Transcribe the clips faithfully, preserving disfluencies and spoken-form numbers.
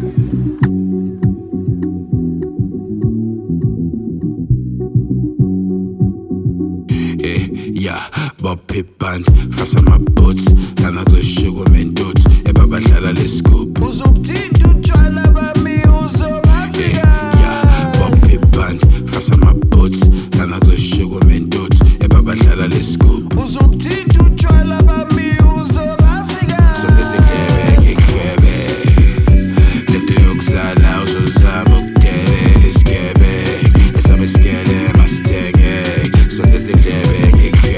Yeah, Bob Pip Band, fast on my boots, none of the sugar men dudes, a baba shala le scoop. Who's up to try love me, who's up? Yeah, Bob Pip Band, fast on my boots, none of the sugar men dudes, a baba shala le scoop. Who's up to try love me, who's up? So this is clever, get clever. Let the oaks out now, so Zabuk, let's get back. Let's have a scare, must take it. So this is clever.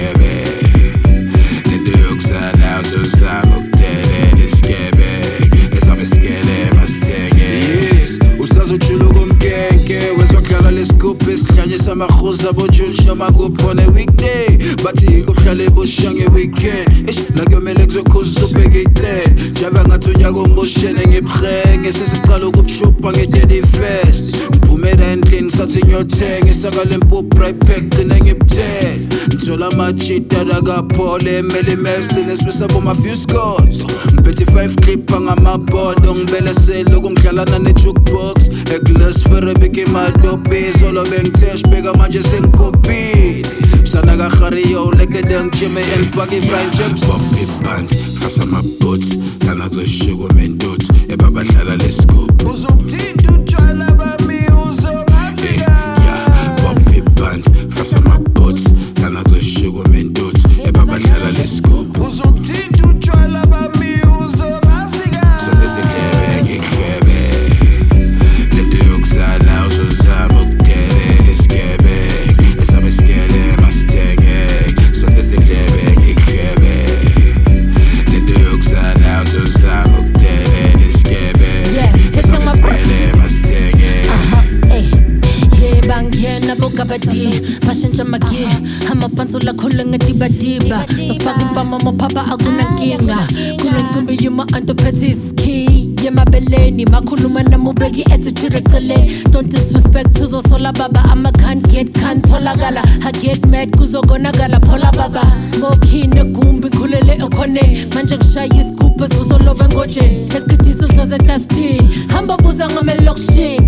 Isihlanye makhuza bojuju noma kuphone weekday bathi kuhlale ebusha ngeweekend ish la kuyomele kuzokhuza ubheke iqele java ngathi unyaka omboshele ngebrenge sesiqala ukukushupha nge-thirty first ngiphumela endlini sathi ngiyothenga isakale mpuphu right pack gcine ngibthele ngithola amajita lakaphole emele imesile swisabo ma-few scores ngiphethe five clipha ngamabhodo ngibelesele okungidlalana ne-jukebox eglass ferrebike imadobizo lo bengithe shibheka manje sengipophile msana kahariyo lekede ngijime elibhaki i-fried chips Bob Pip Band, fast on my boots, none of the sugar men dudes, a baba shala le scoop. Who's up to try love me, who's up? Yeah, Bob Pip Band, fast on my boots, none of the sugar men dudes, a baba shala le scoop. Who's up to try love me, who's up? So this is clever, get clever. Let the oaks out now, so Zabuk, let's get back. Let's have a scare, must take it. So this is clever, get clever. Let the oaks out now, so Zabuk, let's get back. Let's have a scare, must take it. Uh-huh, eh. Yeah, bang, yeah, nabuka badi. Passion chama gear. Hama pansula kulunga diba diba. So fucking bama mo papa akuna kinga. Kulun tumbi yuma anto petiski. Yemabeleni makhuluma namubeki attitude eceleni. Don't disrespect tuzosola baba ama can't get can't tholakala I get mad kuzokonakala phola baba mokhine gumbi khulele ekhone manje ngishaya isigubhu esizolova ngojeni esikhathi sudla zetastini hamba buza ngamelokishini